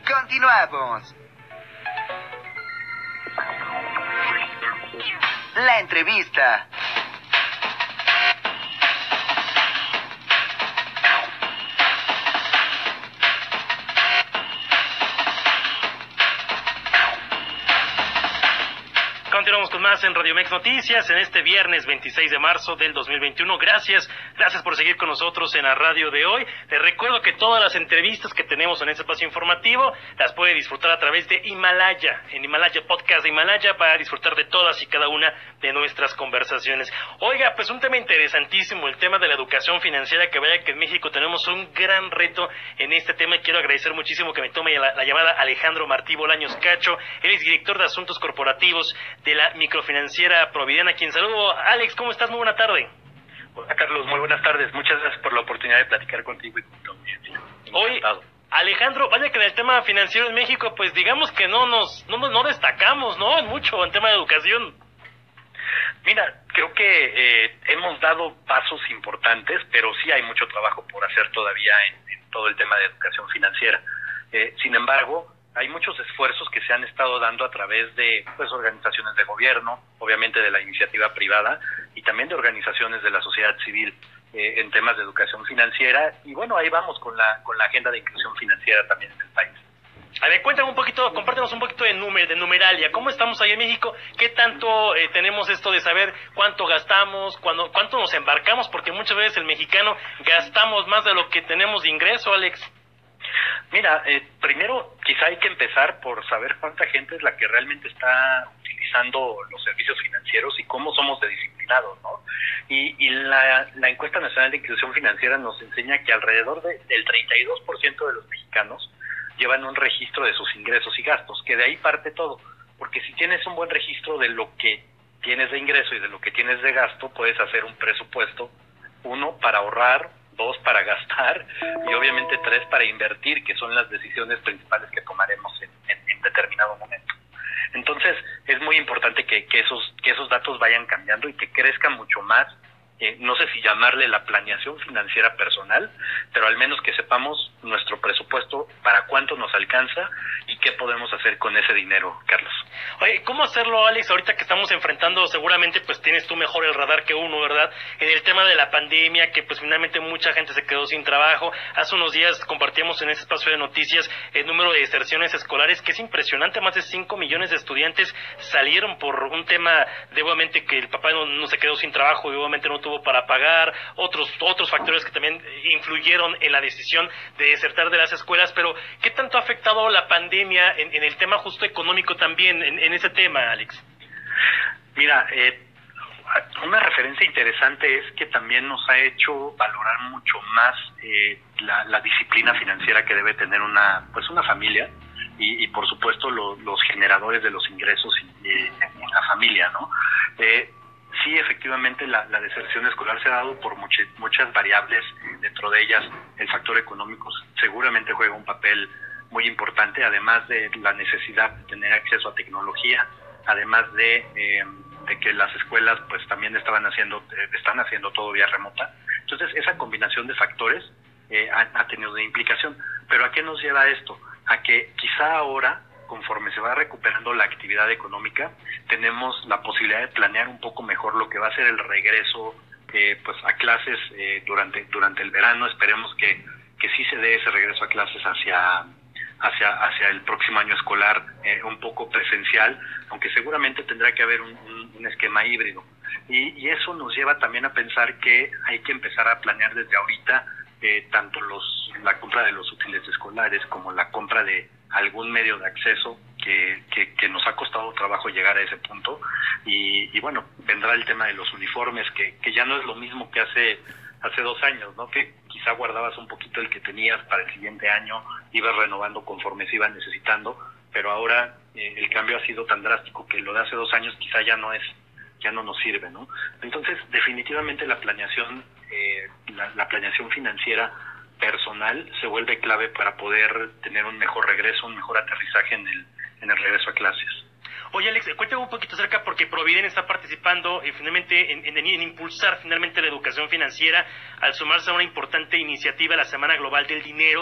Continuamos. La entrevista. Continuamos con más en Radio Mex Noticias en este viernes 26 de marzo del 2021. Gracias por seguir con nosotros en la radio de hoy. Les recuerdo que todas las entrevistas que tenemos en este espacio informativo las puede disfrutar a través de Himalaya, en Himalaya Podcast de Himalaya, para disfrutar de todas y cada una de nuestras conversaciones. Oiga, pues un tema interesantísimo, el tema de la educación financiera, que vaya que en México tenemos un gran reto en este tema, y quiero agradecer muchísimo que me tome la llamada Alejandro Martí Bolaños Cacho. Él es director de Asuntos Corporativos de la microfinanciera Providiana, a quien saludo. Alex, ¿cómo estás? Muy buena tarde. Hola Carlos, muy buenas tardes. Muchas gracias por la oportunidad de platicar contigo y con tu audiencia. Hoy, Alejandro, vaya que en el tema financiero en México, pues digamos que no destacamos, ¿no? En mucho en tema de educación. Mira, creo que hemos dado pasos importantes, pero sí hay mucho trabajo por hacer todavía en todo el tema de educación financiera. Sin embargo, hay muchos esfuerzos que se han estado dando a través de organizaciones de gobierno, obviamente de la iniciativa privada y también de organizaciones de la sociedad civil en temas de educación financiera. Y bueno, ahí vamos con la agenda de inclusión financiera también en el país. A ver, cuéntame un poquito, compártenos un poquito de numeralia. ¿Cómo estamos ahí en México? ¿Qué tanto tenemos esto de saber cuánto gastamos, cuánto nos embarcamos? Porque muchas veces el mexicano gastamos más de lo que tenemos de ingreso, Alex. Mira, primero quizá hay que empezar por saber cuánta gente es la que realmente está utilizando los servicios financieros y cómo somos de disciplinados, ¿no? Y la encuesta nacional de inclusión financiera nos enseña que alrededor del 32% de los mexicanos llevan un registro de sus ingresos y gastos, que de ahí parte todo, porque si tienes un buen registro de lo que tienes de ingreso y de lo que tienes de gasto, puedes hacer un presupuesto, 1, para ahorrar, 2, para gastar y obviamente 3, para invertir, que son las decisiones principales que tomaremos en determinado momento. Entonces es muy importante que esos datos vayan cambiando y que crezcan mucho más. No sé si llamarle la planeación financiera personal, pero al menos que sepamos nuestro presupuesto, para cuánto nos alcanza y qué podemos hacer con ese dinero, Carlos. Oye, ¿cómo hacerlo, Alex? Ahorita que estamos enfrentando, seguramente pues tienes tú mejor el radar que uno, ¿verdad? En el tema de la pandemia, que pues finalmente mucha gente se quedó sin trabajo. Hace unos días compartíamos en ese espacio de noticias el número de deserciones escolares, que es impresionante. Más de 5 millones de estudiantes salieron por un tema de obviamente que el papá no se quedó sin trabajo y obviamente no tuvo para pagar, otros factores que también influyeron en la decisión de desertar de las escuelas. Pero ¿qué tanto ha afectado la pandemia en el tema justo económico también, en ese tema, Alex? Mira, una referencia interesante es que también nos ha hecho valorar mucho más la disciplina financiera que debe tener una familia y por supuesto los generadores de los ingresos en la familia, ¿no? Sí, efectivamente la deserción escolar se ha dado por muchas variables. Dentro de ellas el factor económico seguramente juega un papel muy importante, además de la necesidad de tener acceso a tecnología, además de que las escuelas pues también están haciendo todo vía remota. Entonces esa combinación de factores ha tenido una implicación. Pero ¿a qué nos lleva esto? A que quizá ahora, conforme se va recuperando la actividad económica, tenemos la posibilidad de planear un poco mejor lo que va a ser el regreso pues a clases durante el verano. Esperemos que sí se dé ese regreso a clases hacia el próximo año escolar, un poco presencial, aunque seguramente tendrá que haber un esquema híbrido. Y eso nos lleva también a pensar que hay que empezar a planear desde ahorita tanto la compra de los útiles escolares como la compra de algún medio de acceso que nos ha costado trabajo llegar a ese punto. Y bueno, vendrá el tema de los uniformes, que ya no es lo mismo que hace 2 años, ¿no? Que quizá guardabas un poquito el que tenías para el siguiente año, ibas renovando conforme se iba necesitando, pero ahora el cambio ha sido tan drástico que lo de hace 2 años quizá ya no nos sirve, ¿no? Entonces, definitivamente la planeación financiera personal se vuelve clave para poder tener un mejor regreso, un mejor aterrizaje en el regreso a clases. Oye, Alex, cuéntame un poquito acerca, porque Providen está participando finalmente en impulsar finalmente la educación financiera al sumarse a una importante iniciativa, la Semana Global del Dinero,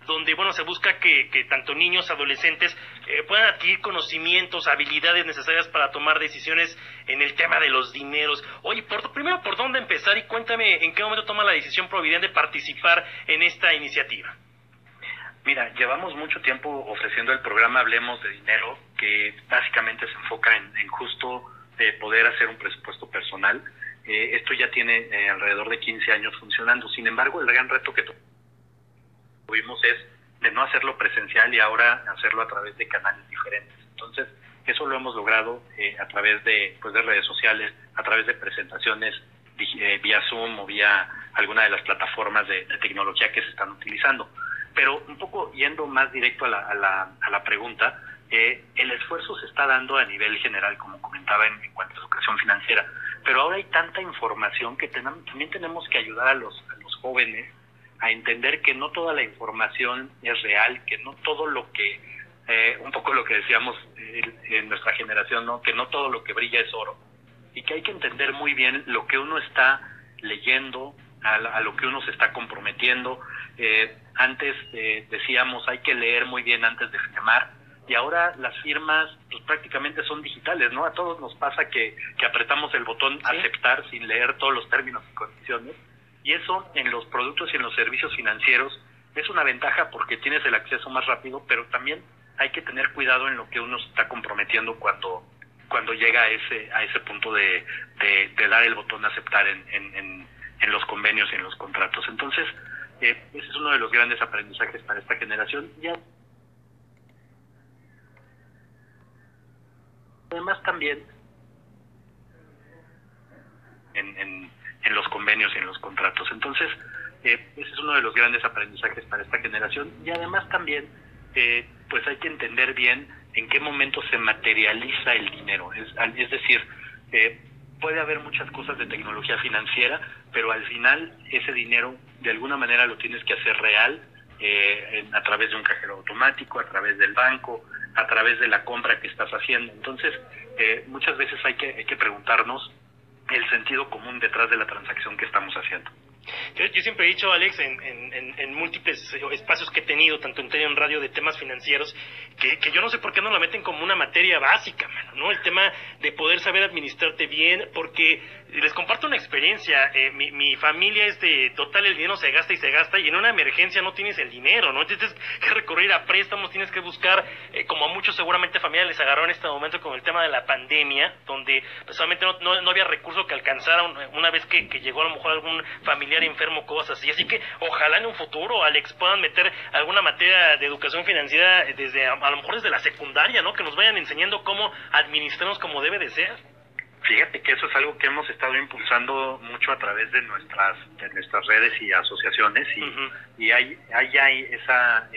donde, bueno, se busca que tanto niños, adolescentes puedan adquirir conocimientos, habilidades necesarias para tomar decisiones en el tema de los dineros. Oye, primero, ¿por dónde empezar? Y cuéntame en qué momento toma la decisión Provident de participar en esta iniciativa. Mira, llevamos mucho tiempo ofreciendo el programa Hablemos de Dinero, que básicamente se enfoca en justo poder hacer un presupuesto personal. Esto ya tiene alrededor de 15 años funcionando. Sin embargo, el gran reto que tuvimos es de no hacerlo presencial y ahora hacerlo a través de canales diferentes. Entonces, eso lo hemos logrado a través de redes sociales, a través de presentaciones vía Zoom o vía alguna de las plataformas de tecnología que se están utilizando. Pero un poco yendo más directo a la pregunta, el esfuerzo se está dando a nivel general, como comentaba, en cuanto a educación financiera, pero ahora hay tanta información que también tenemos que ayudar a los jóvenes a entender que no toda la información es real, que no todo lo que, un poco lo que decíamos en nuestra generación, ¿no? Que no todo lo que brilla es oro, y que hay que entender muy bien lo que uno está leyendo, a lo que uno se está comprometiendo. Antes decíamos hay que leer muy bien antes de firmar, y ahora las firmas pues prácticamente son digitales, ¿no? A todos nos pasa que apretamos el botón aceptar sin leer todos los términos y condiciones, y eso en los productos y en los servicios financieros es una ventaja porque tienes el acceso más rápido, pero también hay que tener cuidado en lo que uno se está comprometiendo cuando llega a ese punto de dar el botón aceptar en los convenios y en los contratos. Entonces, ese es uno de los grandes aprendizajes para esta generación. Y además también en los convenios y en los contratos. Entonces, ese es uno de los grandes aprendizajes para esta generación. Y además también, pues hay que entender bien en qué momento se materializa el dinero. Es decir, puede haber muchas cosas de tecnología financiera, pero al final ese dinero de alguna manera lo tienes que hacer real, a través de un cajero automático, a través del banco, a través de la compra que estás haciendo. Entonces, muchas veces hay que preguntarnos el sentido común detrás de la transacción que estamos haciendo. Yo siempre he dicho, Alex, en múltiples espacios que he tenido, tanto en tele en radio, de temas financieros, que yo no sé por qué no la meten como una materia básica, mano, ¿no? El tema de poder saber administrarte bien, porque les comparto una experiencia. Mi familia es de total, el dinero se gasta, y en una emergencia no tienes el dinero, ¿no? Tienes que recurrir a préstamos, tienes que buscar, como a muchos seguramente familias les agarró en este momento con el tema de la pandemia, donde personalmente no había recurso que alcanzara una vez que llegó a lo mejor algún familiar enfermo, cosas así. Así que ojalá en un futuro, Alex, puedan meter alguna materia de educación financiera desde a lo mejor desde la secundaria, ¿no? Que nos vayan enseñando cómo administrarnos como debe de ser. Fíjate que eso es algo que hemos estado impulsando mucho a través de nuestras redes y asociaciones, y hay esa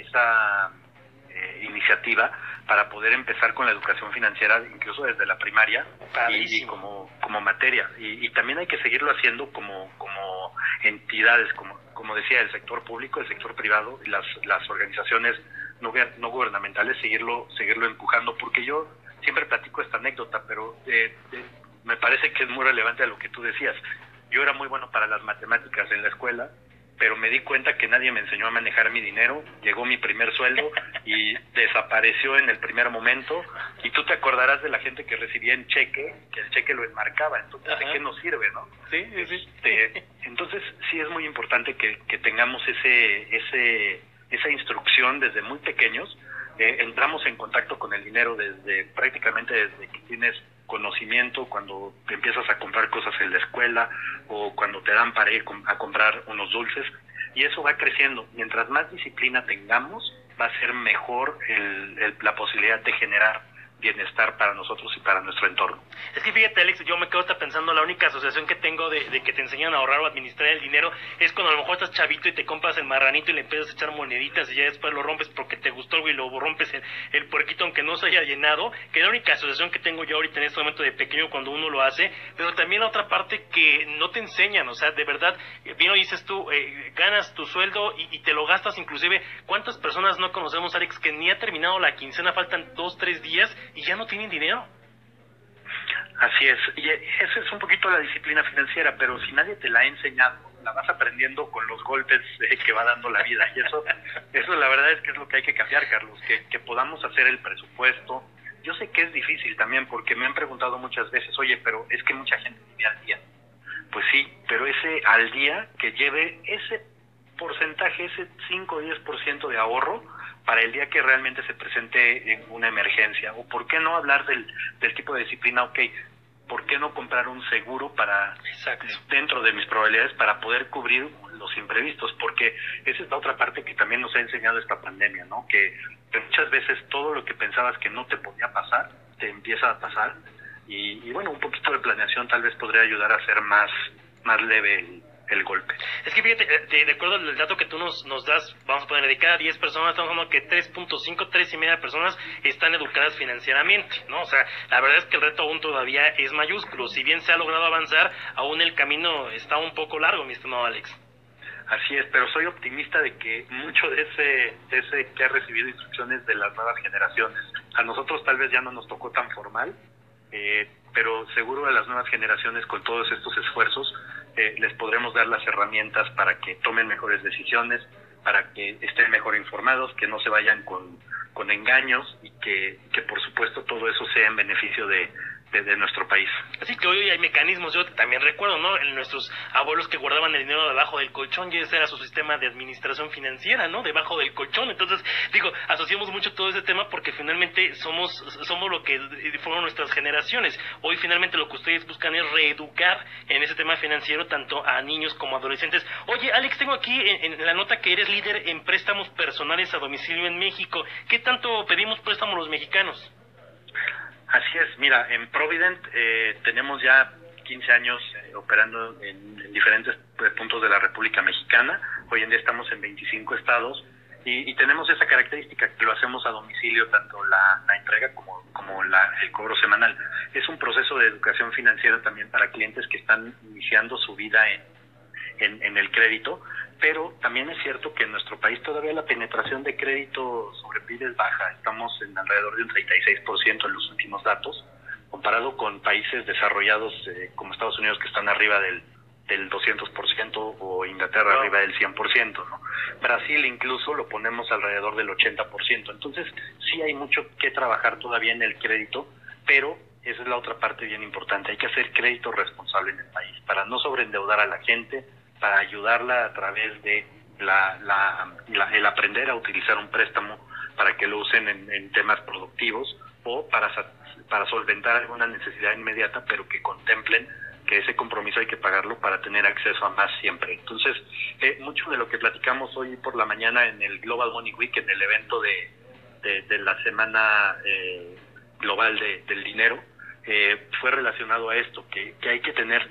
iniciativa para poder empezar con la educación financiera incluso desde la primaria y como materia, y también hay que seguirlo haciendo como entidades, como decía, el sector público, el sector privado y las organizaciones no gubernamentales, seguirlo empujando, porque yo siempre platico esta anécdota, pero me parece que es muy relevante a lo que tú decías. Yo era muy bueno para las matemáticas en la escuela, pero me di cuenta que nadie me enseñó a manejar mi dinero. Llegó mi primer sueldo y desapareció en el primer momento, y tú te acordarás de la gente que recibía en cheque, que el cheque lo enmarcaba. Entonces, ¿de qué nos sirve, no? Sí. Entonces, sí es muy importante que tengamos esa instrucción desde muy pequeños. Entramos en contacto con el dinero prácticamente desde que tienes conocimiento, cuando te empiezas a comprar cosas en la escuela o cuando te dan para ir a comprar unos dulces, y eso va creciendo. Mientras más disciplina tengamos, va a ser mejor la posibilidad de generar bienestar para nosotros y para nuestro entorno. Es que fíjate, Alex, yo me quedo pensando, la única asociación que tengo de que te enseñan a ahorrar o administrar el dinero es cuando a lo mejor estás chavito y te compras el marranito y le empiezas a echar moneditas y ya después lo rompes porque te gustó, güey, y lo rompes el puerquito aunque no se haya llenado, que es la única asociación que tengo yo ahorita en este momento de pequeño cuando uno lo hace. Pero también la otra parte que no te enseñan, o sea, de verdad, bien lo dices tú, ganas tu sueldo y te lo gastas. Inclusive, ¿cuántas personas no conocemos, Alex, que ni ha terminado la quincena, faltan 2-3 días y ya no tienen dinero? Así es, y eso es un poquito la disciplina financiera, pero si nadie te la ha enseñado, la vas aprendiendo con los golpes que va dando la vida. Y eso la verdad es que es lo que hay que cambiar, Carlos, que podamos hacer el presupuesto. Yo sé que es difícil también, porque me han preguntado muchas veces, oye, pero es que mucha gente vive al día. Pues sí, pero ese al día que lleve ese porcentaje, ese 5 o 10% de ahorro para el día que realmente se presente en una emergencia. O por qué no hablar del tipo de disciplina, ok, ¿por qué no comprar un seguro para dentro de mis probabilidades para poder cubrir los imprevistos? Porque esa es la otra parte que también nos ha enseñado esta pandemia, ¿no? Que muchas veces todo lo que pensabas que no te podía pasar, te empieza a pasar. Y bueno, un poquito de planeación tal vez podría ayudar a hacer más leve el golpe. Es que fíjate, de acuerdo al dato que tú nos das, vamos a poner, de cada 10 personas, estamos hablando que 3.5, 3.5 personas están educadas financieramente, ¿no? O sea, la verdad es que el reto aún todavía es mayúsculo. Si bien se ha logrado avanzar, aún el camino está un poco largo, mi estimado Alex. Así es, pero soy optimista de que mucho de ese que ha recibido instrucciones de las nuevas generaciones. A nosotros tal vez ya no nos tocó tan formal, pero seguro a las nuevas generaciones, con todos estos esfuerzos, les podremos dar las herramientas para que tomen mejores decisiones, para que estén mejor informados, que no se vayan con engaños y que por supuesto todo eso sea en beneficio de nuestro país. Así que hoy hay mecanismos. Yo también recuerdo, ¿no?, en nuestros abuelos que guardaban el dinero debajo del colchón, y ese era su sistema de administración financiera, ¿no?, debajo del colchón. Entonces, digo, asociamos mucho todo ese tema porque finalmente somos lo que fueron nuestras generaciones. Hoy finalmente lo que ustedes buscan es reeducar en ese tema financiero tanto a niños como a adolescentes. Oye, Alex, tengo aquí en la nota que eres líder en préstamos personales a domicilio en México. ¿Qué tanto pedimos préstamos los mexicanos? Así es, mira, en Provident tenemos ya 15 años operando en diferentes puntos de la República Mexicana. Hoy en día estamos en 25 estados y tenemos esa característica que lo hacemos a domicilio, tanto la entrega como el cobro semanal. Es un proceso de educación financiera también para clientes que están iniciando su vida en el crédito, pero también es cierto que en nuestro país todavía la penetración de crédito sobre PIB es baja. Estamos en alrededor de un 36% en los últimos datos, comparado con países desarrollados como Estados Unidos, que están arriba del 200%, o Inglaterra arriba del 100%, ¿no? Brasil incluso lo ponemos alrededor del 80%. Entonces sí hay mucho que trabajar todavía en el crédito, pero esa es la otra parte bien importante. Hay que hacer crédito responsable en el país para no sobreendeudar a la gente, para ayudarla a través de el aprender a utilizar un préstamo para que lo usen en temas productivos, o para solventar alguna necesidad inmediata, pero que contemplen que ese compromiso hay que pagarlo para tener acceso a más siempre. Entonces, mucho de lo que platicamos hoy por la mañana en el Global Money Week, en el evento de la Semana Global del Dinero, fue relacionado a esto, que hay que tener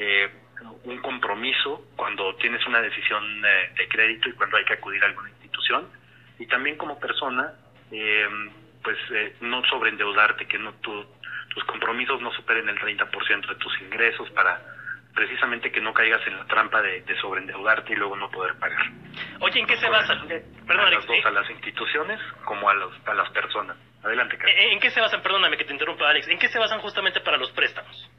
un compromiso cuando tienes una decisión de crédito y cuando hay que acudir a alguna institución, y también como persona no sobreendeudarte, que tus compromisos no superen el 30% de tus ingresos, para precisamente que no caigas en la trampa de sobreendeudarte y luego no poder pagar. Oye, ¿en qué se basa? Perdón, a las dos, a las instituciones como a las personas. Adelante, Carlos. ¿En qué se basan, perdóname que te interrumpa, Alex, en qué se basan justamente para los préstamos?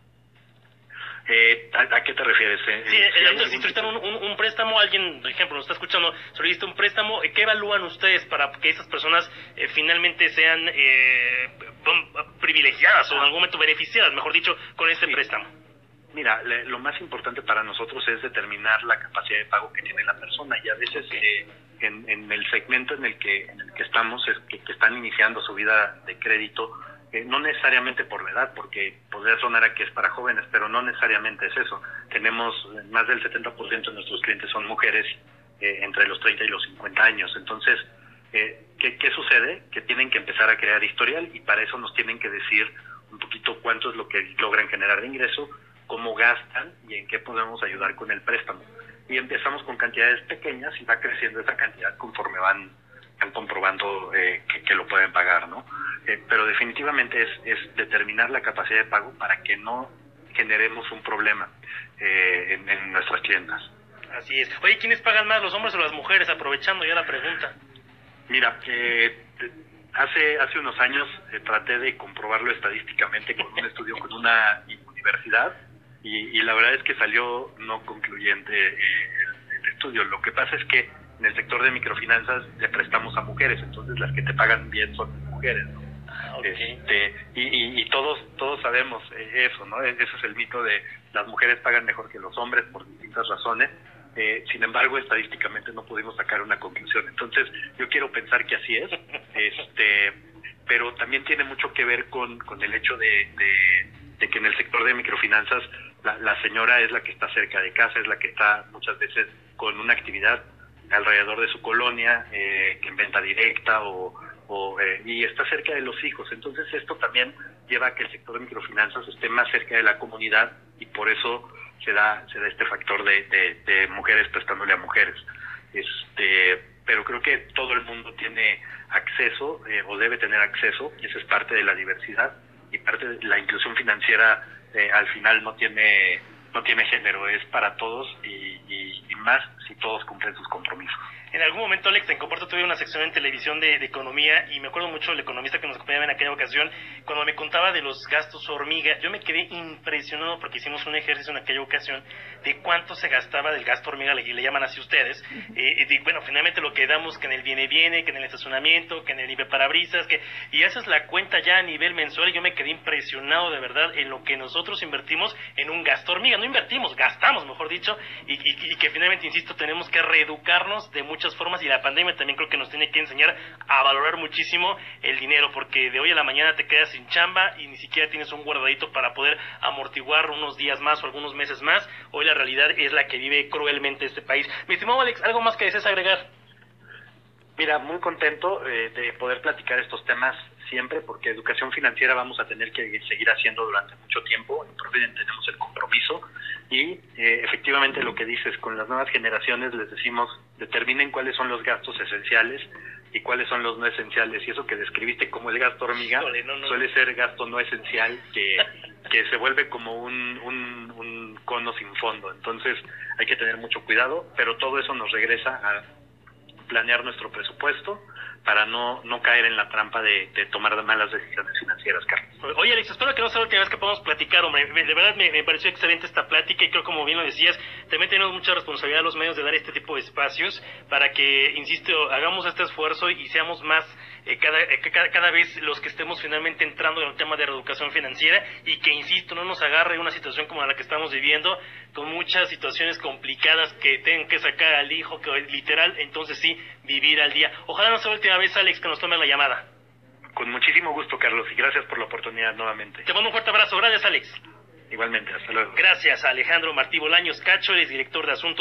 ¿A qué te refieres? Si solicitan un préstamo, alguien, por ejemplo, nos está escuchando, solicita un préstamo, ¿qué evalúan ustedes para que esas personas finalmente sean privilegiadas o en algún momento beneficiadas, mejor dicho, con este préstamo? Mira, lo más importante para nosotros es determinar la capacidad de pago que tiene la persona, y a veces en el segmento en el que estamos, es que están iniciando su vida de crédito, no necesariamente por la edad, porque podría sonar a que es para jóvenes, pero no necesariamente es eso. Tenemos más del 70% de nuestros clientes son mujeres entre los 30 y los 50 años. Entonces, ¿qué sucede? Que tienen que empezar a crear historial, y para eso nos tienen que decir un poquito cuánto es lo que logran generar de ingreso, cómo gastan y en qué podemos ayudar con el préstamo. Y empezamos con cantidades pequeñas y va creciendo esa cantidad conforme van comprobando que lo pueden pagar, ¿no? Pero definitivamente es determinar la capacidad de pago para que no generemos un problema en nuestras clientas. Así es. Oye, ¿quiénes pagan más, los hombres o las mujeres? Aprovechando ya la pregunta. Mira, hace unos años traté de comprobarlo estadísticamente con un estudio con una universidad, y la verdad es que salió no concluyente el estudio. Lo que pasa es que en el sector de microfinanzas le prestamos a mujeres, entonces las que te pagan bien son mujeres, ¿no? Okay. Y todos sabemos eso, ¿no? Ese es el mito de las mujeres pagan mejor que los hombres por distintas razones. Sin embargo, estadísticamente no pudimos sacar una conclusión. Entonces, yo quiero pensar que así es, pero también tiene mucho que ver con el hecho de que en el sector de microfinanzas la señora es la que está cerca de casa, es la que está muchas veces con una actividad alrededor de su colonia, que en venta directa y está cerca de los hijos. Entonces esto también lleva a que el sector de microfinanzas esté más cerca de la comunidad y por eso se da este factor de mujeres prestándole a mujeres. Pero creo que todo el mundo tiene acceso o debe tener acceso, y eso es parte de la diversidad, y parte de la inclusión financiera al final no tiene género, es para todos y más si todos cumplen sus compromisos. En algún momento, Alex, en Comparto tuve una sección en televisión de economía y me acuerdo mucho del economista que nos acompañaba en aquella ocasión, cuando me contaba de los gastos hormiga. Yo me quedé impresionado porque hicimos un ejercicio en aquella ocasión de cuánto se gastaba del gasto hormiga, le llaman así ustedes. Bueno, finalmente lo que damos que en el viene, que en el estacionamiento, que en el limpiaparabrisas, y haces la cuenta ya a nivel mensual y yo me quedé impresionado de verdad en lo que nosotros invertimos en un gasto hormiga. No invertimos, gastamos, mejor dicho, y que finalmente, insisto, tenemos que reeducarnos de muchas formas, y la pandemia también creo que nos tiene que enseñar a valorar muchísimo el dinero, porque de hoy a la mañana te quedas sin chamba y ni siquiera tienes un guardadito para poder amortiguar unos días más o algunos meses más. Hoy la realidad es la que vive cruelmente este país. Mi estimado Alex, ¿algo más que desees agregar? Mira, muy contento de poder platicar estos temas siempre, porque educación financiera vamos a tener que seguir haciendo durante mucho tiempo. En Provident tenemos el compromiso y efectivamente lo que dices, con las nuevas generaciones les decimos, determinen cuáles son los gastos esenciales y cuáles son los no esenciales, y eso que describiste como el gasto hormiga suele ser gasto no esencial que se vuelve como un cono sin fondo. Entonces hay que tener mucho cuidado, pero todo eso nos regresa a planear nuestro presupuesto para no caer en la trampa de tomar malas decisiones financieras, Carlos. Oye, Alex, espero que no sea la última vez que podamos platicar, hombre. De verdad me pareció excelente esta plática y creo, como bien lo decías, también tenemos mucha responsabilidad los medios de dar este tipo de espacios para que, insisto, hagamos este esfuerzo y seamos más cada vez los que estemos finalmente entrando en el tema de reeducación financiera, y que, insisto, no nos agarre una situación como la que estamos viviendo, con muchas situaciones complicadas que tengan que sacar al hijo, que literal, entonces sí, vivir al día. Ojalá no sea la última vez, Alex, que nos tome la llamada. Con muchísimo gusto, Carlos, y gracias por la oportunidad nuevamente. Te mando un fuerte abrazo. Gracias, Alex. Igualmente, hasta luego. Gracias a Alejandro Martí Bolaños Cacho, el director de Asuntos